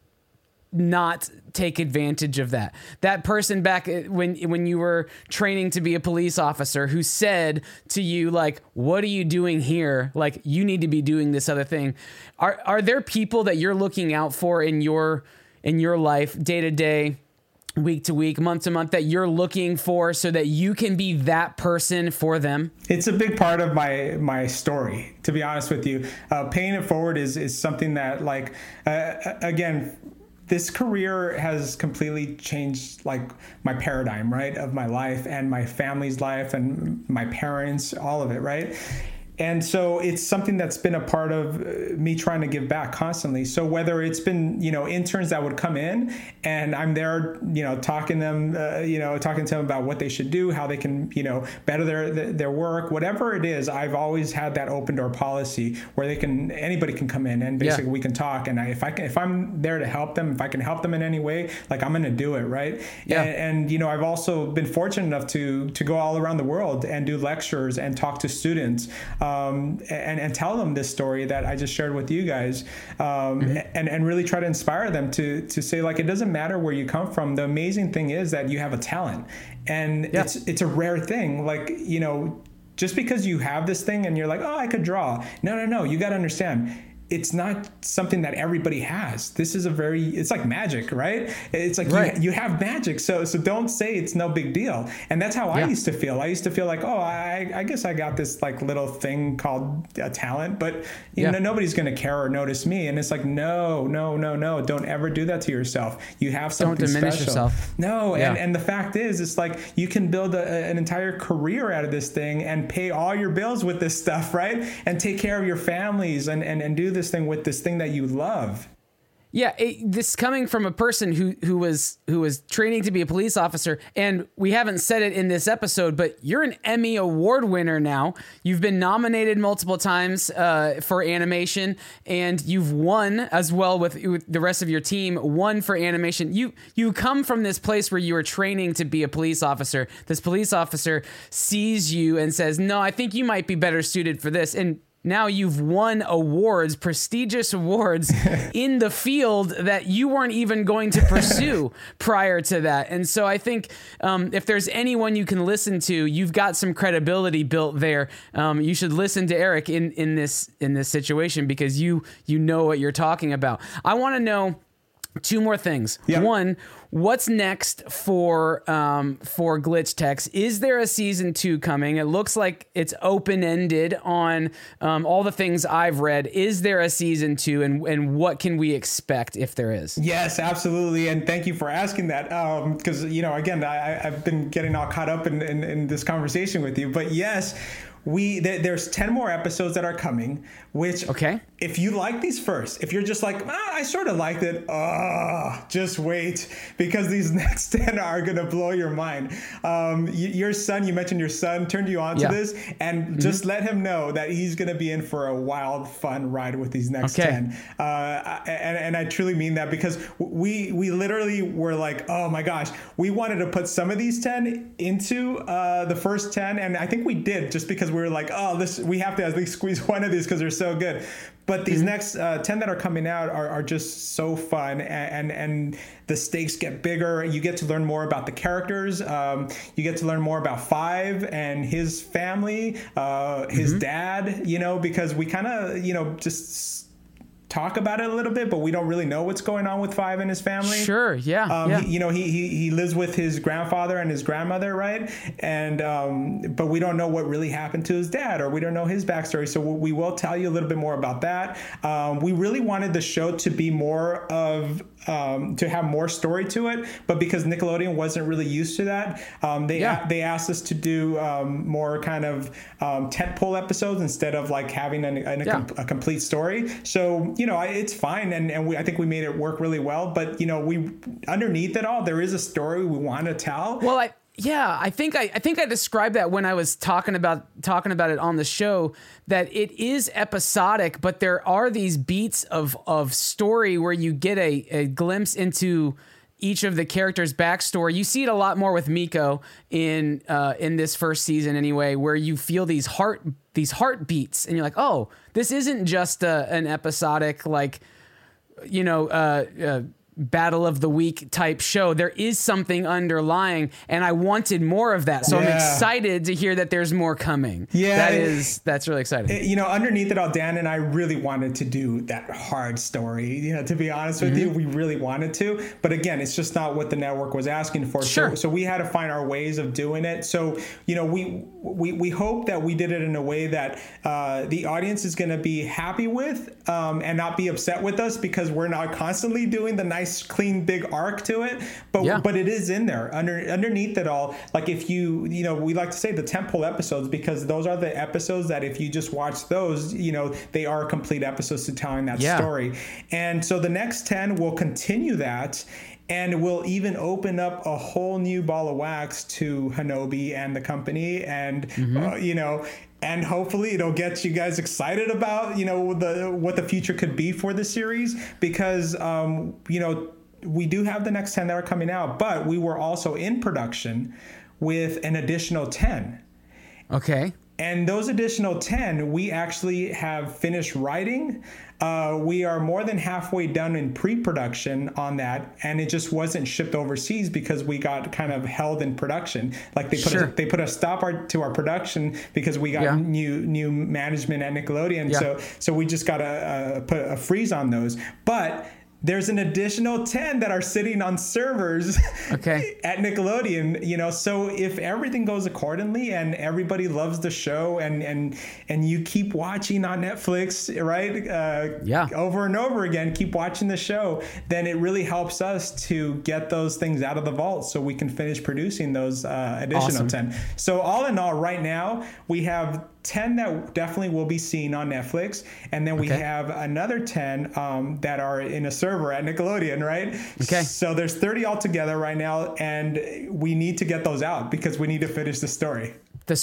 not take advantage of that. That person back when you were training to be a police officer who said to you, like, what are you doing here? Like, you need to be doing this other thing. Are there people that you're looking out for in your life, day to day, week to week, month to month, that you're looking for so that you can be that person for them? It's a big part of my story, to be honest with you. Paying it forward is something that, like, again, this career has completely changed like my paradigm, right, of my life and my family's life and my parents, all of it, right? And so it's something that's been a part of me trying to give back constantly. So whether it's been, interns that would come in and I'm there, talking to them about what they should do, how they can, better their work, whatever it is, I've always had that open door policy where anybody can come in and basically we can talk. And if I'm there to help them, if I can help them in any way, like I'm going to do it. Right. Yeah. And I've also been fortunate enough to go all around the world and do lectures and talk to students. And tell them this story that I just shared with you guys, and really try to inspire them to say, like, it doesn't matter where you come from. The amazing thing is that you have a talent, and it's a rare thing. Like, just because you have this thing and you're like, oh, I could draw. No. You got to understand. It's not something that everybody has. This is it's like magic, right? It's like you have magic. So don't say it's no big deal. And that's how I used to feel. I used to feel like, oh, I guess I got this like little thing called a talent, but nobody's going to care or notice me. And it's like, no. Don't ever do that to yourself. You have something special. Don't diminish yourself. No. Yeah. And the fact is, it's like you can build an entire career out of this thing and pay all your bills with this stuff, right? And take care of your families and do this thing with this thing that you love. Yeah, this coming from a person who was training to be a police officer, and we haven't said it in this episode, but you're an Emmy Award winner now. You've been nominated multiple times for animation, and you've won as well with the rest of your team. Won for animation. You come from this place where you were training to be a police officer. This police officer sees you and says, "No, I think you might be better suited for this." And now you've won awards, prestigious awards in the field that you weren't even going to pursue prior to that. And so I think if there's anyone you can listen to, you've got some credibility built there. You should listen to Eric in this situation because you know what you're talking about. I want to know two more things. Yep. One, what's next for Glitch Techs? Is there a season 2 coming? It looks like it's open-ended on all the things I've read. Is there a season 2, and what can we expect if there is? Yes, absolutely. And thank you for asking that. Because, again, I've been getting all caught up in this conversation with you. But yes, there's 10 more episodes that are coming, which if you like these first, if you're just like, I sort of liked it, just wait, because these next 10 are going to blow your mind. Your son, you mentioned your son turned you on to this, and just let him know that he's going to be in for a wild, fun ride with these next 10. And I truly mean that, because we literally were like, oh my gosh, we wanted to put some of these 10 into the first 10. And I think we did, just because we were like, we have to at least squeeze one of these because they're so good. But these next 10 that are coming out are just so fun, and the stakes get bigger. You get to learn more about the characters. You get to learn more about Five and his family, his dad, because we kind of, just talk about it a little bit, but we don't really know what's going on with Five and his family. Sure, yeah. He lives with his grandfather and his grandmother, right? And but we don't know what really happened to his dad, or we don't know his backstory. So we will tell you a little bit more about that. We really wanted the show to be more of to have more story to it, but because Nickelodeon wasn't really used to that, they asked us to do more kind of tentpole episodes instead of like having a complete story. So it's fine, and I think we made it work really well. But we underneath it all, there is a story we want to tell. Well, I think I described that when I was talking about it on the show, that it is episodic, but there are these beats of story where you get a glimpse into each of the characters' backstory. You see it a lot more with Miko in this first season anyway, where you feel these heartbeats, and you're like, oh, this isn't just an episodic battle of the week type show. There is something underlying, and I wanted more of that. So I'm excited to hear that there's more coming. Yeah. That's really exciting. Underneath it all, Dan and I really wanted to do that hard story. To be honest with you, we really wanted to. But again, it's just not what the network was asking for. Sure. So we had to find our ways of doing it. So, we hope that we did it in a way that the audience is going to be happy with, and not be upset with us, because we're not constantly doing the nice nice, clean, big arc to it, but it is in there underneath it all. Like if we like to say the tentpole episodes, because those are the episodes that if you just watch those, they are complete episodes to telling that story. And so the next 10 will continue that. And we'll even open up a whole new ball of wax to Hanobi and the company, and and hopefully it'll get you guys excited about what the future could be for the series, because we do have the next 10 that are coming out, but we were also in production with an additional 10. Okay. And those additional 10, we actually have finished writing. We are more than halfway done in pre-production on that, and it just wasn't shipped overseas because we got kind of held in production. Like they put a stop to our production because we got new management at Nickelodeon. Yeah. So we just got to put a freeze on those. But there's an additional 10 that are sitting on servers at Nickelodeon, so if everything goes accordingly and everybody loves the show and you keep watching on Netflix, right? Over and over again, keep watching the show, then it really helps us to get those things out of the vault so we can finish producing those additional 10. So all in all, right now, we have 10 that definitely will be seen on Netflix, and then we have another 10 that are in a server at Nickelodeon, right? Okay. So there's 30 altogether right now, and we need to get those out because we need to finish the story. The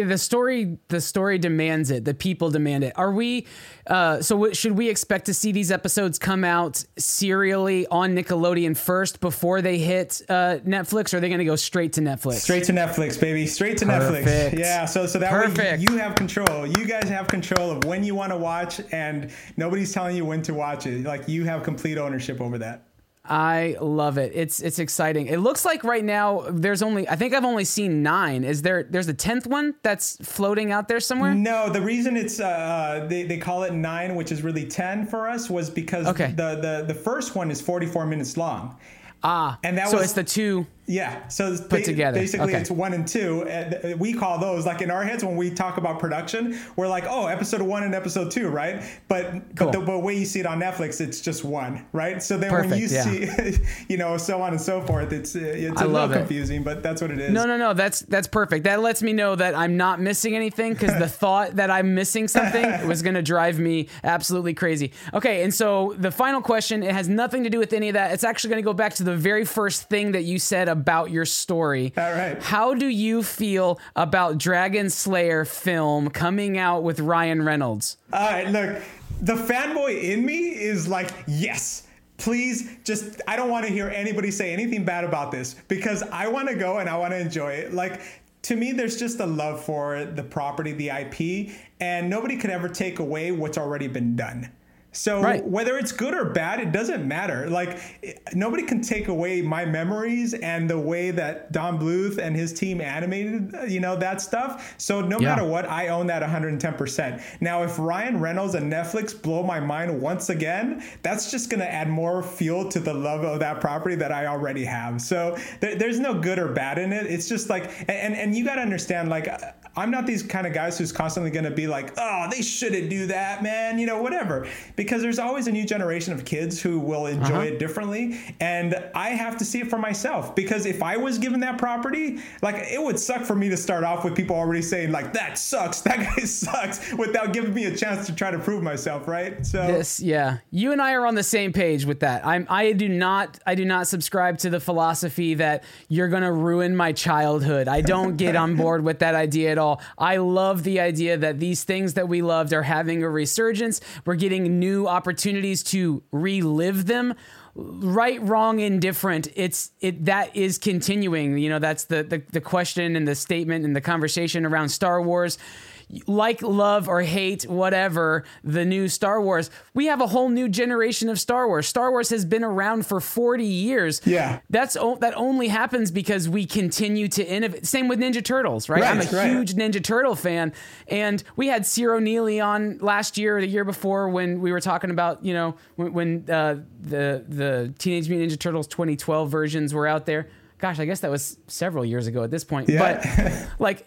story demands it. The people demand it. Are we? Should we expect to see these episodes come out serially on Nickelodeon first before they hit Netflix, or are they going to go straight to Netflix? Straight to Netflix, baby. Straight to Netflix. Yeah. So that way you have control. You guys have control of when you want to watch, and nobody's telling you when to watch it. Like, you have complete ownership over that. I love it. It's exciting. It looks like right now I think I've only seen 9. There's a 10th one that's floating out there somewhere? No, the reason it's they call it 9, which is really 10 for us, was because the first one is 44 minutes long. And that was, it's the 2. Yeah, so put together. Basically, it's 1 and 2. We call those, like, in our heads when we talk about production, we're like, oh, episode 1 and episode 2, right? But the way you see it on Netflix, it's just 1, right? So then when you see, so on and so forth, it's a little confusing, but that's what it is. No, that's perfect. That lets me know that I'm not missing anything, because the thought that I'm missing something was going to drive me absolutely crazy. Okay, and so the final question, it has nothing to do with any of that. It's actually going to go back to the very first thing that you said about your story. All right. How do you feel about Dragon Slayer film coming out with Ryan Reynolds? All right, look, the fanboy in me is like, yes. Please, I don't want to hear anybody say anything bad about this, because I want to go and I want to enjoy it. Like, to me, there's just a love for the property, the IP, and nobody could ever take away what's already been done. So whether it's good or bad, it doesn't matter. Like, nobody can take away my memories and the way that Don Bluth and his team animated, that stuff. So no matter what, I own that 110%. Now, if Ryan Reynolds and Netflix blow my mind once again, that's just going to add more fuel to the love of that property that I already have. So there's no good or bad in it. It's just like, and you got to understand, like, I'm not these kind of guys who's constantly going to be like, oh, they shouldn't do that, man, whatever. Because there's always a new generation of kids who will enjoy it differently. And I have to see it for myself. Because if I was given that property, like, it would suck for me to start off with people already saying, like, that sucks, that guy sucks, without giving me a chance to try to prove myself, right? So you and I are on the same page with that. I do not subscribe to the philosophy that you're going to ruin my childhood. I don't get on board with that idea at all. I love the idea that these things that we loved are having a resurgence. We're getting new opportunities to relive them. Right, wrong, indifferent. That is continuing. That's the question and the statement and the conversation around Star Wars. Like, love or hate, whatever, the new Star Wars, we have a whole new generation of Star Wars. Star Wars has been around for 40 years. Yeah. That only happens because we continue to innovate. Same with Ninja Turtles, right? I'm a huge Ninja Turtle fan. And we had Ciro Neely on last year or the year before when we were talking about, when the Teenage Mutant Ninja Turtles 2012 versions were out there. Gosh, I guess that was several years ago at this point. Yeah. But like,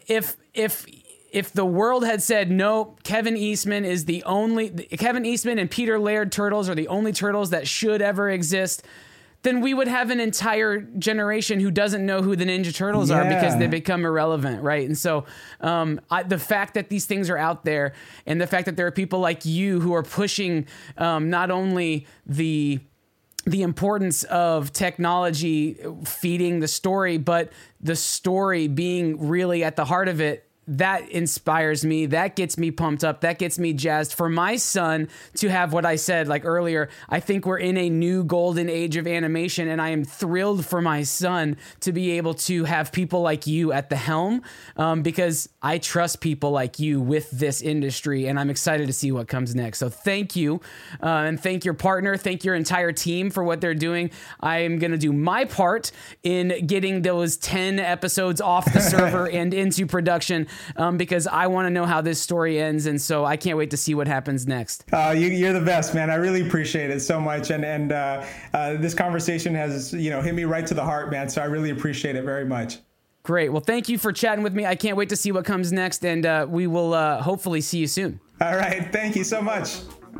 if the world had said, no, Kevin Eastman and Peter Laird turtles are the only turtles that should ever exist, then we would have an entire generation who doesn't know who the Ninja Turtles are because they become irrelevant, right? And so the fact that these things are out there, and the fact that there are people like you who are pushing not only the importance of technology feeding the story, but the story being really at the heart of it, that inspires me. That gets me pumped up. That gets me jazzed for my son to have what I said like earlier. I think we're in a new golden age of animation, and I am thrilled for my son to be able to have people like you at the helm, because I trust people like you with this industry, and I'm excited to see what comes next. So thank you, and thank your partner, thank your entire team for what they're doing. I am going to do my part in getting those 10 episodes off the server and into production, because I want to know how this story ends, and so I can't wait to see what happens next. You're the best, man. I really appreciate it so much, and this conversation has hit me right to the heart, man. So I really appreciate it very much. Great. Well, thank you for chatting with me. I can't wait to see what comes next, and we will hopefully see you soon. All right. Thank you so much.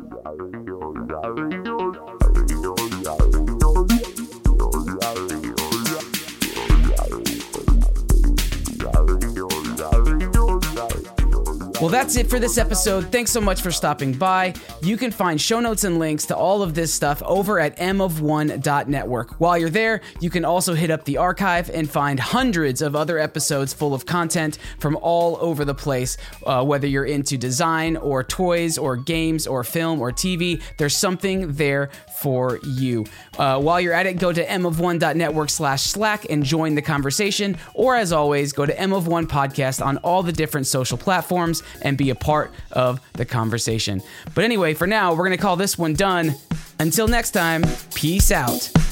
Well, that's it for this episode. Thanks so much for stopping by. You can find show notes and links to all of this stuff over at mof1.network. While you're there, you can also hit up the archive and find hundreds of other episodes full of content from all over the place. Whether you're into design or toys or games or film or TV, there's something there for you. While you're at it, go to mof1.network/Slack and join the conversation. Or as always, go to mof1 podcast on all the different social platforms and be a part of the conversation. But anyway, for now, we're going to call this one done. Until next time, peace out.